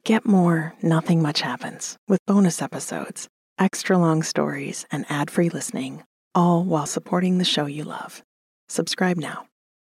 Get more Nothing Much Happens with bonus episodes, extra long stories, and ad-free listening, all while supporting the show you love. Subscribe now.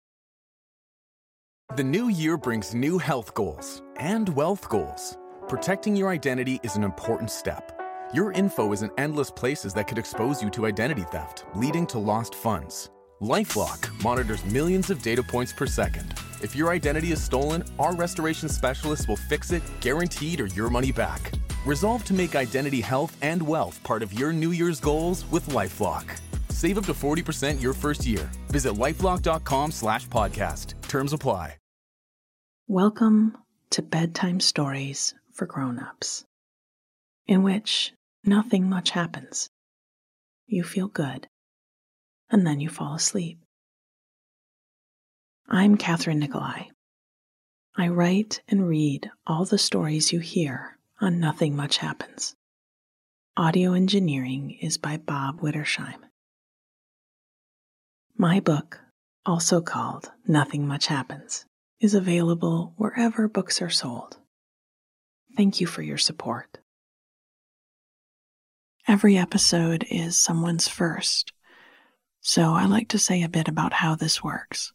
The new year brings new health goals and wealth goals. Protecting your identity is an important step. Your info is in endless places that could expose you to identity theft, leading to lost funds. LifeLock monitors millions of data points per second. If your identity is stolen, our restoration specialists will fix it, guaranteed, or your money back. Resolve to make identity health and wealth part of your New Year's goals with LifeLock. Save up to 40% your first year. Visit lifelock.com/podcast. Terms apply. Welcome to Bedtime Stories for Grown-Ups, in which nothing much happens. You feel good, and then you fall asleep. I'm Catherine Nicolai. I write and read all the stories you hear on Nothing Much Happens. Audio engineering is by Bob Wittersheim. My book, also called Nothing Much Happens, is available wherever books are sold. Thank you for your support. Every episode is someone's first, so I like to say a bit about how this works.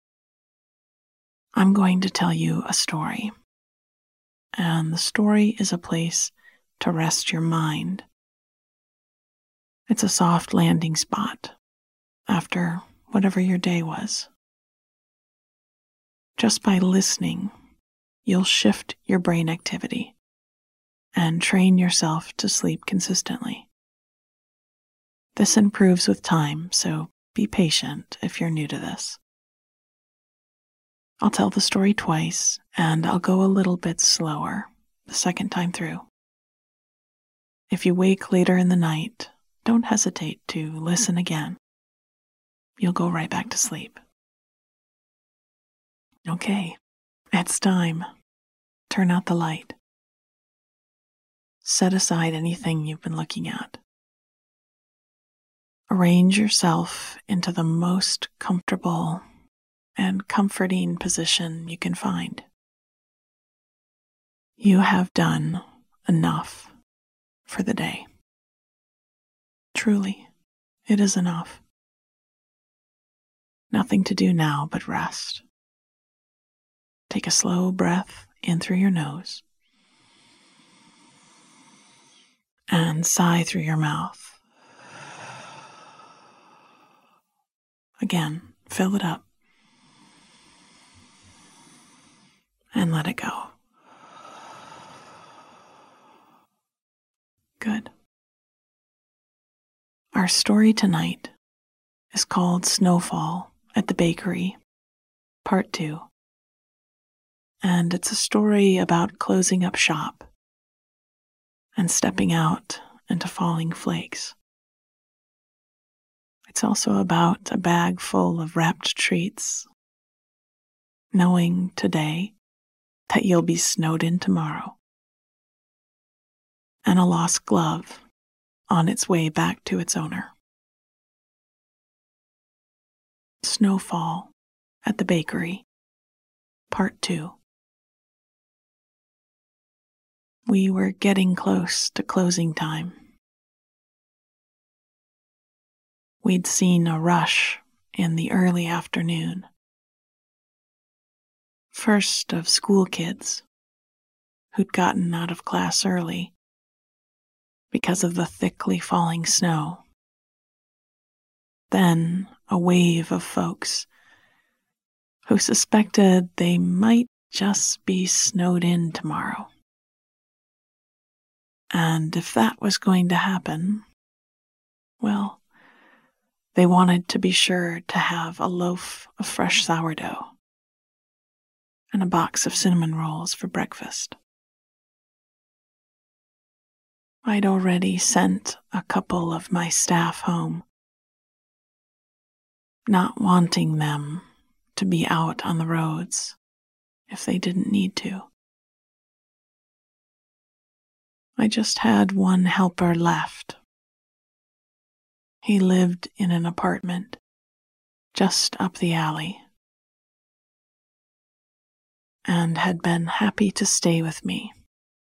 I'm going to tell you a story, and the story is a place to rest your mind. It's a soft landing spot after whatever your day was. Just by listening, you'll shift your brain activity and train yourself to sleep consistently. This improves with time, so be patient if you're new to this. I'll tell the story twice, and I'll go a little bit slower the second time through. If you wake later in the night, don't hesitate to listen again. You'll go right back to sleep. Okay, it's time. Turn out the light. Set aside anything you've been looking at. Arrange yourself into the most comfortable and comforting position you can find. You have done enough for the day. Truly, it is enough. Nothing to do now but rest. Take a slow breath in through your nose and sigh through your mouth. Again, fill it up and let it go. Good. Our story tonight is called Snowfall at the Bakery, Part 2. And it's a story about closing up shop and stepping out into falling flakes. It's also about a bag full of wrapped treats, knowing today that you'll be snowed in tomorrow, and a lost glove on its way back to its owner. Snowfall at the Bakery, Part 2. We were getting close to closing time. We'd seen a rush in the early afternoon. First of school kids who'd gotten out of class early because of the thickly falling snow. Then a wave of folks who suspected they might just be snowed in tomorrow. And if that was going to happen, well, they wanted to be sure to have a loaf of fresh sourdough and a box of cinnamon rolls for breakfast. I'd already sent a couple of my staff home, not wanting them to be out on the roads if they didn't need to. I just had one helper left. He lived in an apartment just up the alley and had been happy to stay with me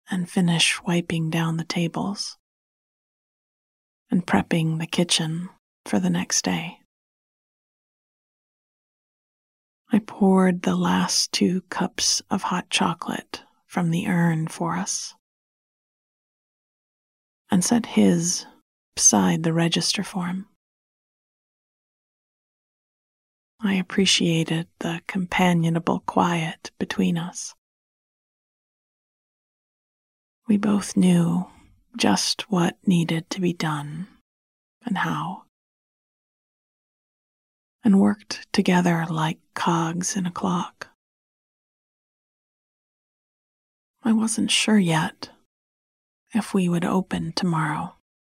and finish wiping down the tables and prepping the kitchen for the next day. I poured the last 2 cups of hot chocolate from the urn for us and set his beside the register for him. I appreciated the companionable quiet between us. We both knew just what needed to be done and how, and worked together like cogs in a clock. I wasn't sure yet if we would open tomorrow,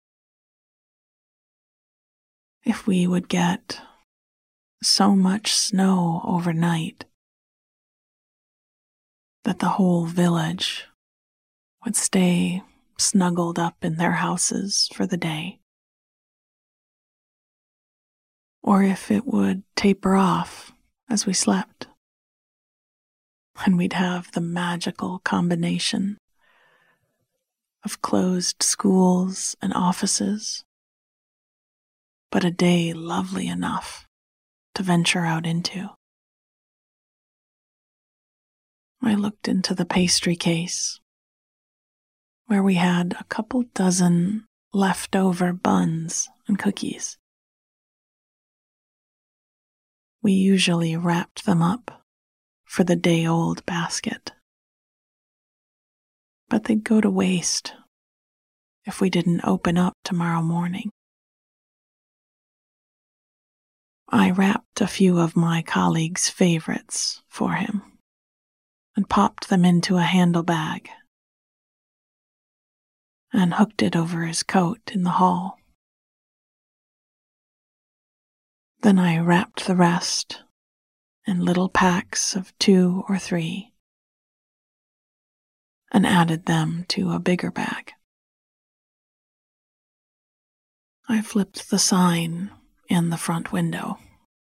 if we would get so much snow overnight that the whole village would stay snuggled up in their houses for the day, or if it would taper off as we slept, and we'd have the magical combination of closed schools and offices, but a day lovely enough to venture out into. I looked into the pastry case, where we had a couple dozen leftover buns and cookies. We usually wrapped them up for the day-old basket, but they'd go to waste if we didn't open up tomorrow morning. I wrapped a few of my colleagues' favorites for him and popped them into a handle bag and hooked it over his coat in the hall. Then I wrapped the rest in little packs of 2 or 3 and added them to a bigger bag. I flipped the sign in the front window,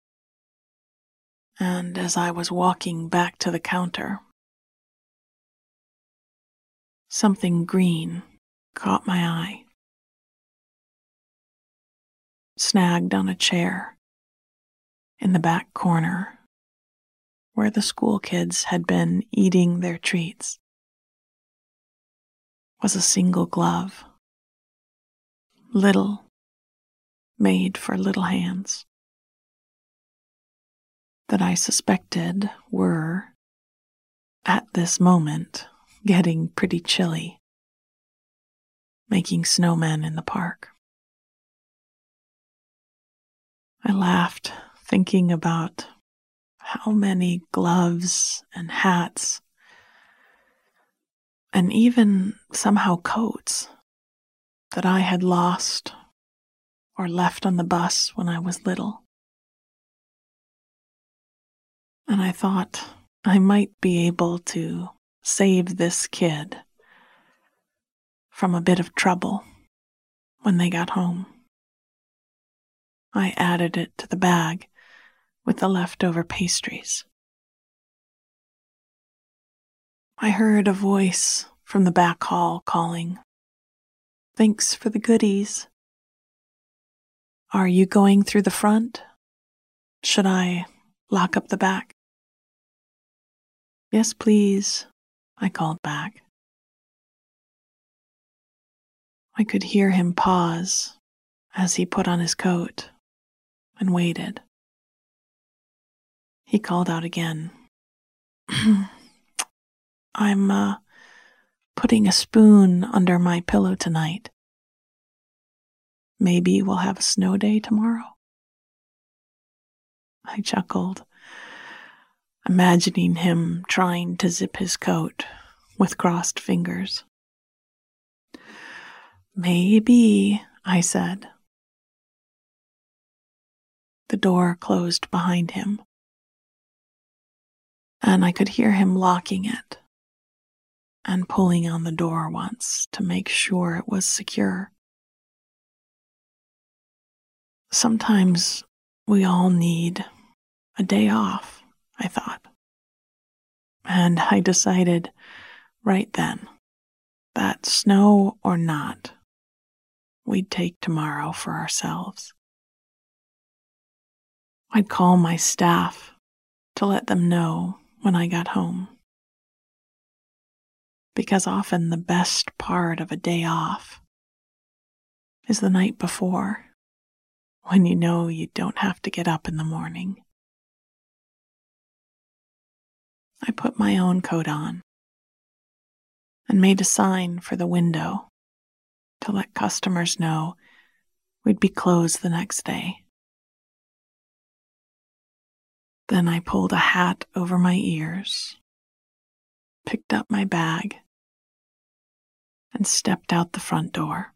and as I was walking back to the counter, something green caught my eye, snagged on a chair in the back corner where the school kids had been eating their treats, was a single glove, little, made for little hands, that I suspected were, at this moment, getting pretty chilly, making snowmen in the park. I laughed, thinking about how many gloves and hats, and even somehow coats, that I had lost or left on the bus when I was little. And I thought I might be able to save this kid from a bit of trouble when they got home. I added it to the bag with the leftover pastries. I heard a voice from the back hall calling, "Thanks for the goodies. Are you going through the front? Should I lock up the back?" "Yes, please," I called back. I could hear him pause as he put on his coat and waited. He called out again, "I'm putting a spoon under my pillow tonight. Maybe we'll have a snow day tomorrow." I chuckled, imagining him trying to zip his coat with crossed fingers. "Maybe," I said. The door closed behind him, and I could hear him locking it and pulling on the door once to make sure it was secure. Sometimes we all need a day off, I thought. And I decided right then that snow or not, we'd take tomorrow for ourselves. I'd call my staff to let them know when I got home. Because often the best part of a day off is the night before, when you know you don't have to get up in the morning. I put my own coat on and made a sign for the window to let customers know we'd be closed the next day. Then I pulled a hat over my ears, picked up my bag, and stepped out the front door.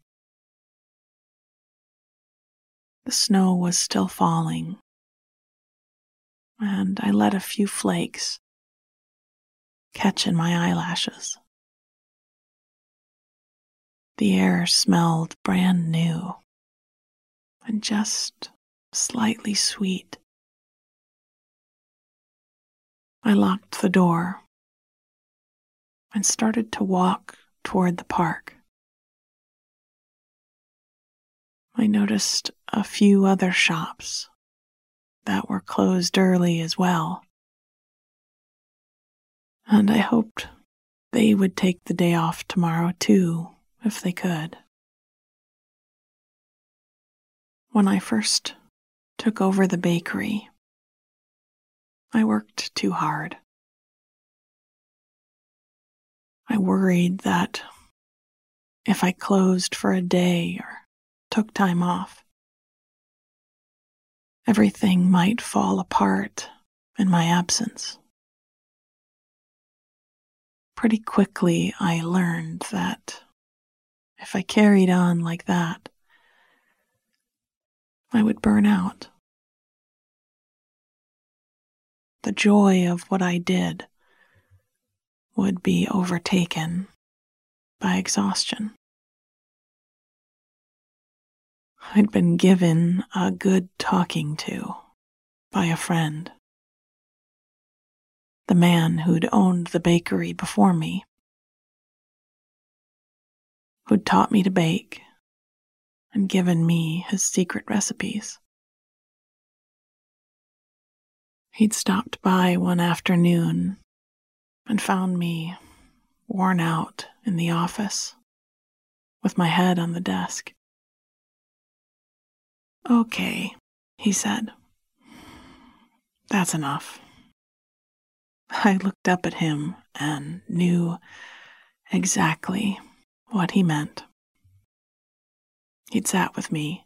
The snow was still falling, and I let a few flakes catch in my eyelashes. The air smelled brand new and just slightly sweet. I locked the door and started to walk toward the park. I noticed a few other shops that were closed early as well, and I hoped they would take the day off tomorrow too, if they could. When I first took over the bakery, I worked too hard. I worried that if I closed for a day or took time off, everything might fall apart in my absence. Pretty quickly, I learned that if I carried on like that, I would burn out. The joy of what I did would be overtaken by exhaustion. I'd been given a good talking to by a friend, the man who'd owned the bakery before me, who'd taught me to bake and given me his secret recipes. He'd stopped by one afternoon and found me worn out in the office with my head on the desk. "Okay," he said. "That's enough." I looked up at him and knew exactly what he meant. He'd sat with me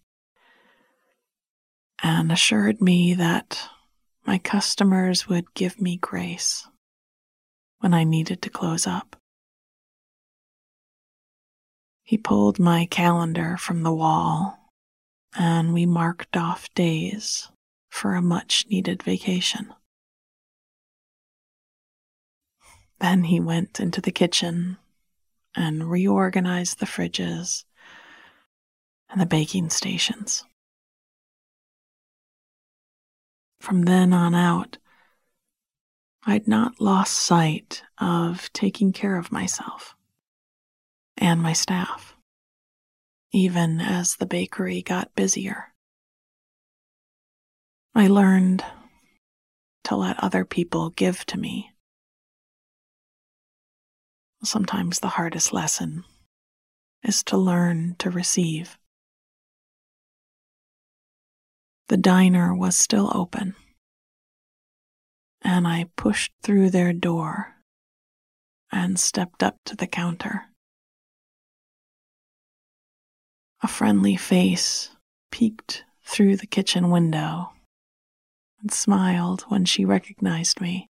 and assured me that my customers would give me grace when I needed to close up. He pulled my calendar from the wall, and we marked off days for a much-needed vacation. Then he went into the kitchen and reorganized the fridges and the baking stations. From then on out, I'd not lost sight of taking care of myself and my staff, even as the bakery got busier. I learned to let other people give to me. Sometimes the hardest lesson is to learn to receive. The diner was still open, and I pushed through their door and stepped up to the counter. A friendly face peeked through the kitchen window and smiled when she recognized me.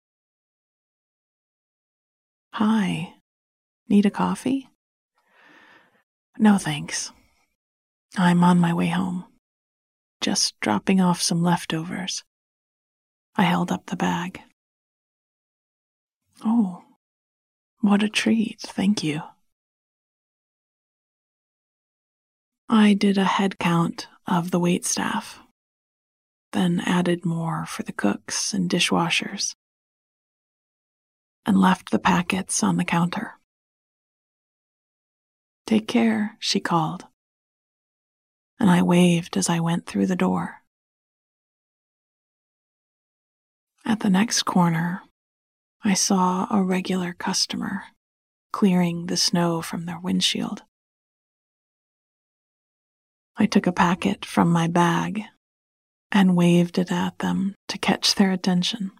"Hi, need a coffee?" "No, thanks. I'm on my way home. Just dropping off some leftovers." I held up the bag. "Oh, what a treat, thank you." I did a head count of the waitstaff, then added more for the cooks and dishwashers, and left the packets on the counter. "Take care," she called, and I waved as I went through the door. At the next corner, I saw a regular customer clearing the snow from their windshield. I took a packet from my bag and waved it at them to catch their attention.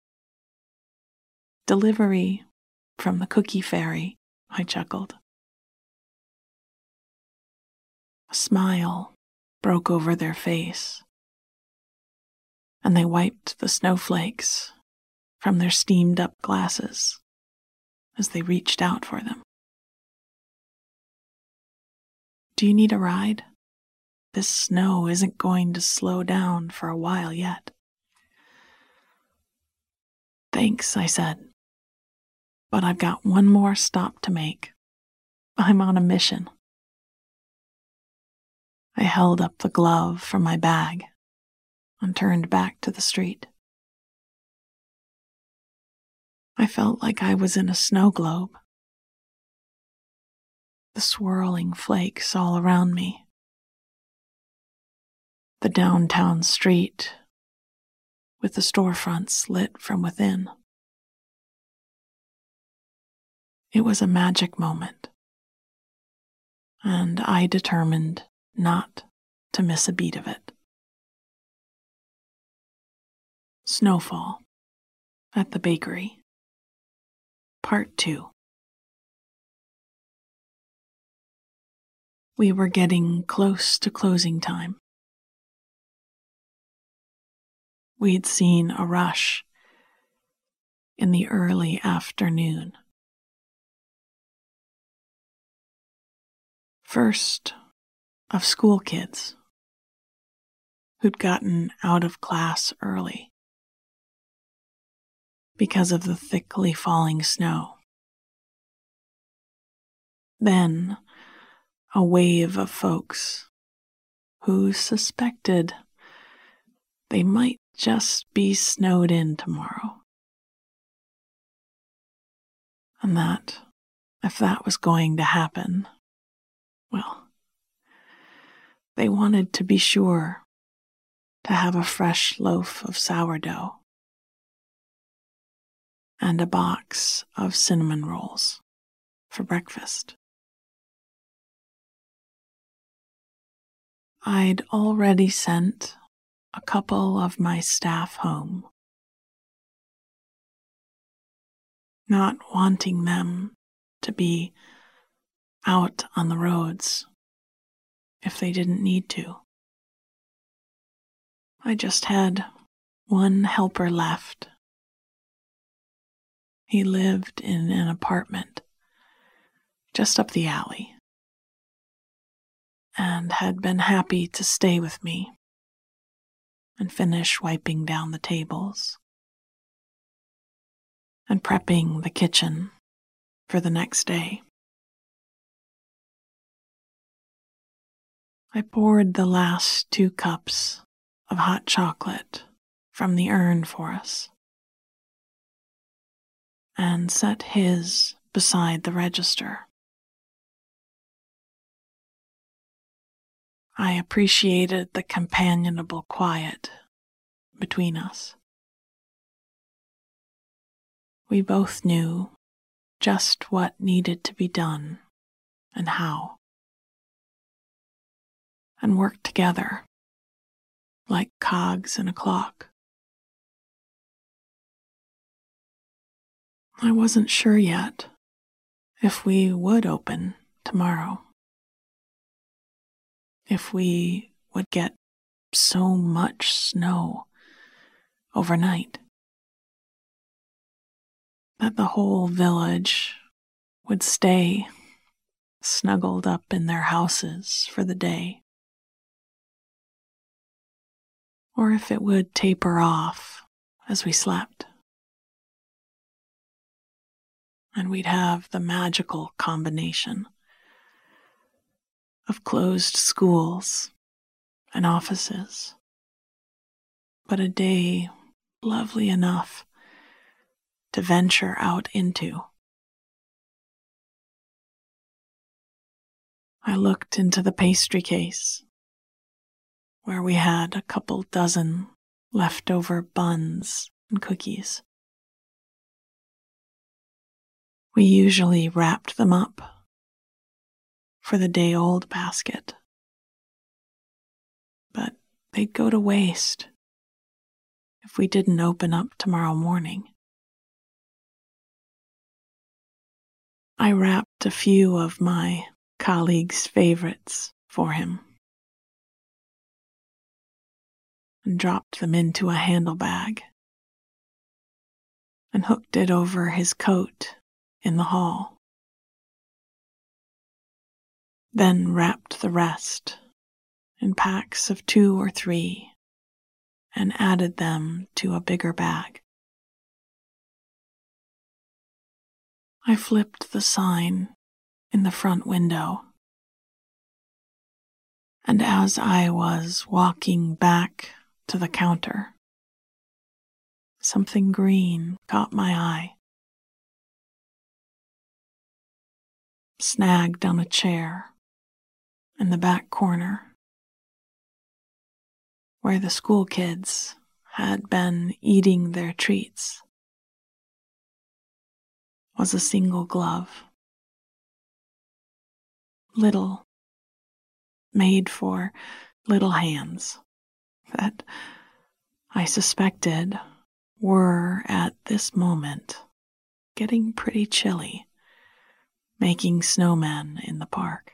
"Delivery from the Cookie Fairy," I chuckled. A smile broke over their face, and they wiped the snowflakes from their steamed-up glasses as they reached out for them. "Do you need a ride? This snow isn't going to slow down for a while yet." "Thanks," I said, "but I've got one more stop to make. I'm on a mission." I held up the glove from my bag and turned back to the street. I felt like I was in a snow globe, the swirling flakes all around me, the downtown street with the storefronts lit from within. It was a magic moment, and I determined not to miss a beat of it. Snowfall at the Bakery, Part 2. We were getting close to closing time. We'd seen a rush in the early afternoon. First, of school kids who'd gotten out of class early because of the thickly falling snow. Then, a wave of folks who suspected they might just be snowed in tomorrow, and that if that was going to happen, well, they wanted to be sure to have a fresh loaf of sourdough and a box of cinnamon rolls for breakfast. I'd already sent a couple of my staff home, not wanting them to be out on the roads if they didn't need to. I just had one helper left. He lived in an apartment just up the alley and had been happy to stay with me and finish wiping down the tables and prepping the kitchen for the next day. I poured the last 2 cups of hot chocolate from the urn for us and set his beside the register. I appreciated the companionable quiet between us. We both knew just what needed to be done and how, and worked together like cogs in a clock. I wasn't sure yet if we would open tomorrow, if we would get so much snow overnight that the whole village would stay snuggled up in their houses for the day, or if it would taper off as we slept, and we'd have the magical combination of closed schools and offices, but a day lovely enough to venture out into. I looked into the pastry case where we had a couple dozen leftover buns and cookies. We usually wrapped them up for the day-old basket, but they'd go to waste if we didn't open up tomorrow morning. I wrapped a few of my colleagues' favorites for him and dropped them into a handlebag and hooked it over his coat in the hall. Then wrapped the rest in packs of 2 or 3 and added them to a bigger bag. I flipped the sign in the front window, and as I was walking back to the counter, something green caught my eye. Snagged on a chair in the back corner, where the school kids had been eating their treats, was a single glove. Little, made for little hands that I suspected were at this moment getting pretty chilly, making snowmen in the park.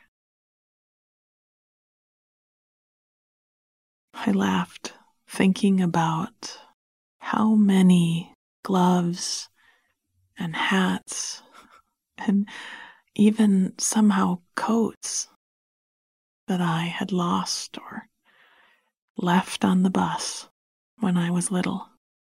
I laughed, thinking about how many gloves and hats and even somehow coats that I had lost or left on the bus when I was little.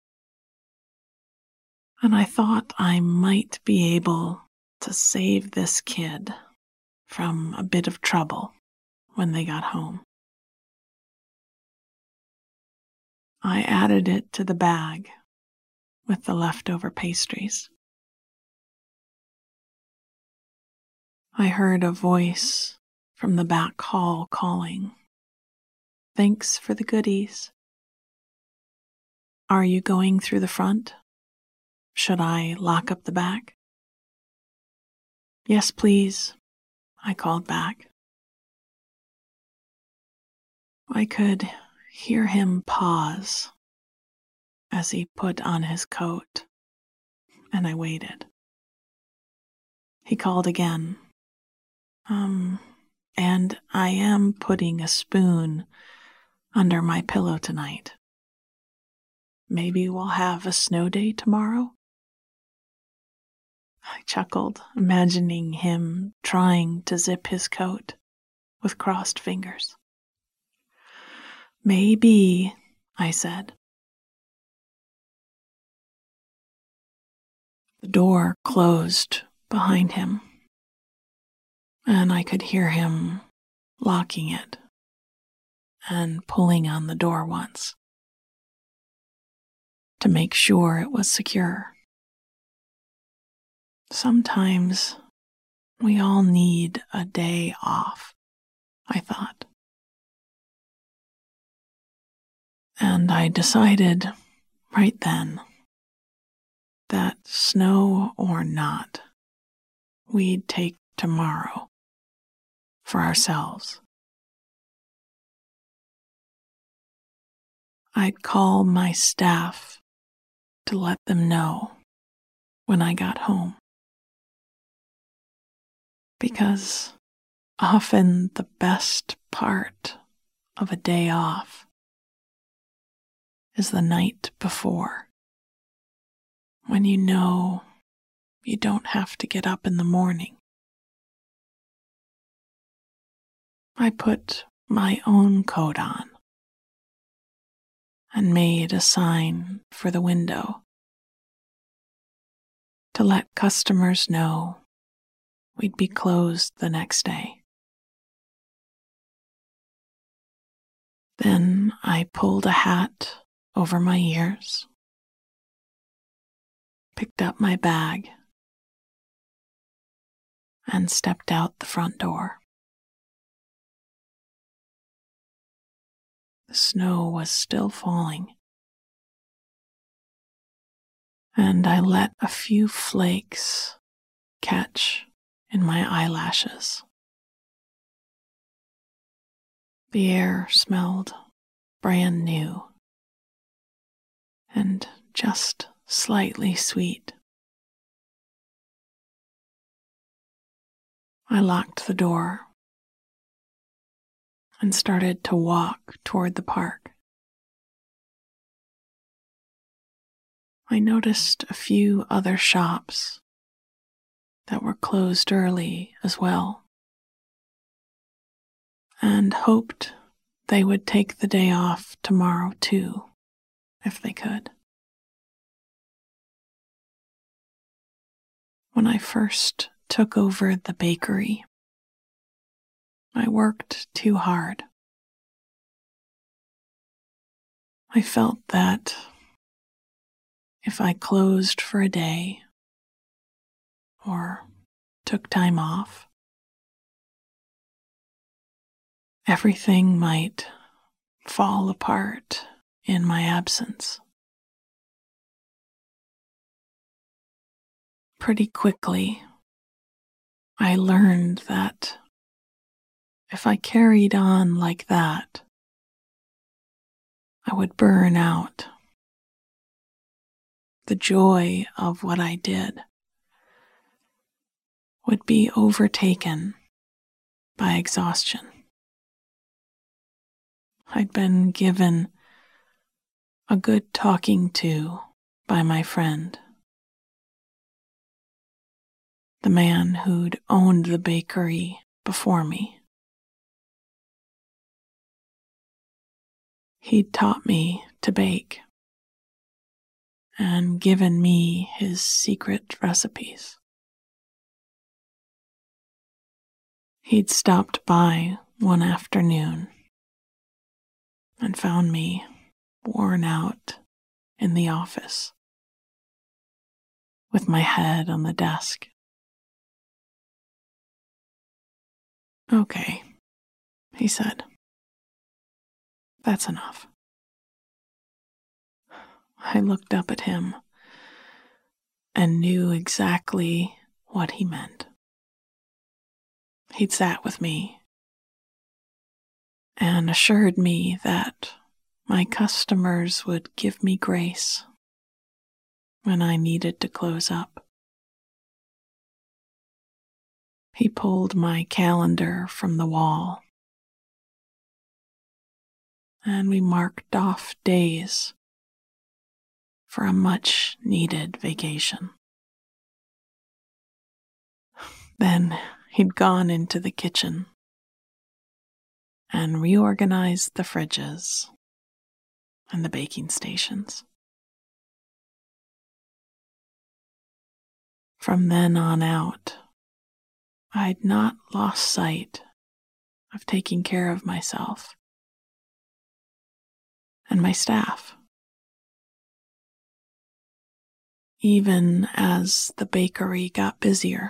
And I thought I might be able to save this kid from a bit of trouble when they got home. I added it to the bag with the leftover pastries. I heard a voice from the back hall calling, "Thanks for the goodies. Are you going through the front? Should I lock up the back?" "Yes, please," I called back. I could hear him pause as he put on his coat, and I waited. He called again. And I am putting a spoon under my pillow tonight. Maybe we'll have a snow day tomorrow?" I chuckled, imagining him trying to zip his coat with crossed fingers. "Maybe," I said. The door closed behind him, and I could hear him locking it and pulling on the door once to make sure it was secure. Sometimes we all need a day off, I thought. And I decided right then that snow or not, we'd take tomorrow for ourselves. I'd call my staff to let them know when I got home, because often the best part of a day off is the night before, when you know you don't have to get up in the morning. I put my own coat on and made a sign for the window to let customers know we'd be closed the next day. Then I pulled a hat over my ears, picked up my bag, and stepped out the front door. snow was still falling, and I let a few flakes catch in my eyelashes. The air smelled brand new and just slightly sweet. I locked the door and started to walk toward the park. I noticed a few other shops that were closed early as well, and hoped they would take the day off tomorrow too, if they could. When I first took over the bakery, I worked too hard. I felt that if I closed for a day or took time off, everything might fall apart in my absence. Pretty quickly, I learned that if I carried on like that, I would burn out. The joy of what I did would be overtaken by exhaustion. I'd been given a good talking to by my friend, the man who'd owned the bakery before me. He'd taught me to bake and given me his secret recipes. He'd stopped by one afternoon and found me worn out in the office with my head on the desk. "Okay," he said. "That's enough." I looked up at him and knew exactly what he meant. He'd sat with me and assured me that my customers would give me grace when I needed to close up. He pulled my calendar from the wall, and we marked off days for a much-needed vacation. Then he'd gone into the kitchen and reorganized the fridges and the baking stations. From then on out, I'd not lost sight of taking care of myself and my staff. Even as the bakery got busier,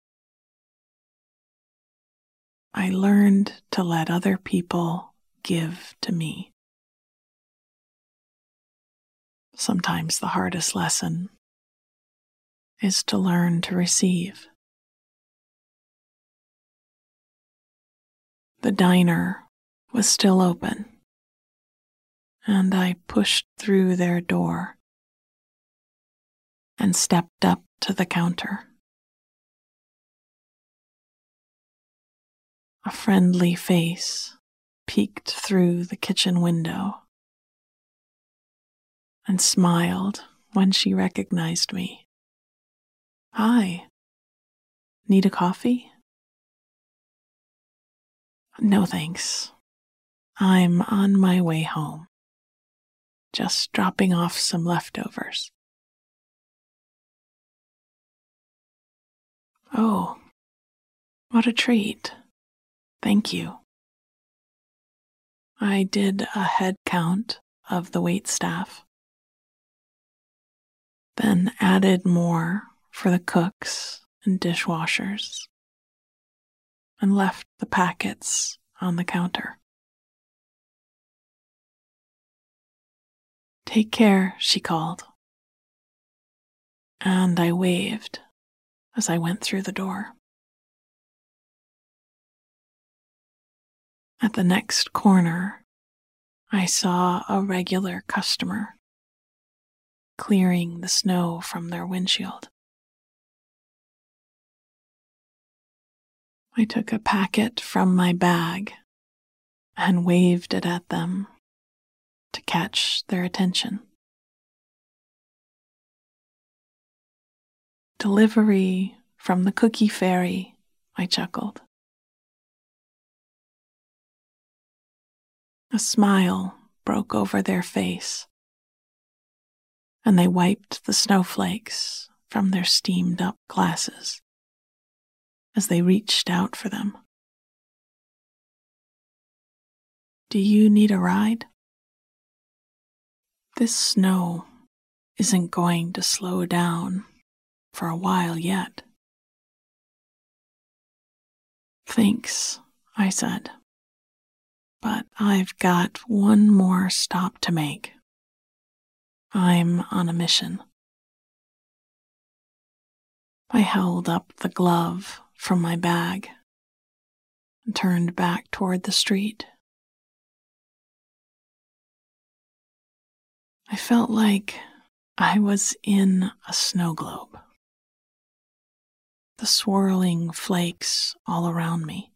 I learned to let other people give to me. Sometimes the hardest lesson is to learn to receive. The diner was still open, and I pushed through their door and stepped up to the counter. A friendly face peeked through the kitchen window and smiled when she recognized me. "Hi, need a coffee?" "No thanks. I'm on my way home. Just dropping off some leftovers." "Oh, what a treat. Thank you." I did a head count of the waitstaff, then added more for the cooks and dishwashers, and left the packets on the counter. "Take care," she called, and I waved as I went through the door. At the next corner, I saw a regular customer clearing the snow from their windshield. I took a packet from my bag and waved it at them to catch their attention. "Delivery from the Cookie Fairy," I chuckled. A smile broke over their face, and they wiped the snowflakes from their steamed-up glasses as they reached out for them. "Do you need a ride? This snow isn't going to slow down for a while yet." "Thanks," I said, "but I've got one more stop to make. I'm on a mission." I held up the glove from my bag and turned back toward the street. I felt like I was in a snow globe, the swirling flakes all around me.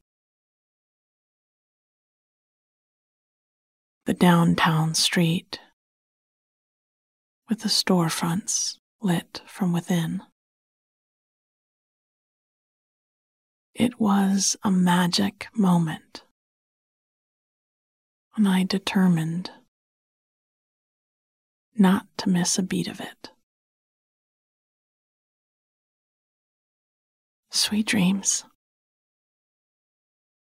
The downtown street, with the storefronts lit from within. It was a magic moment, and I determined not to miss a beat of it. Sweet dreams.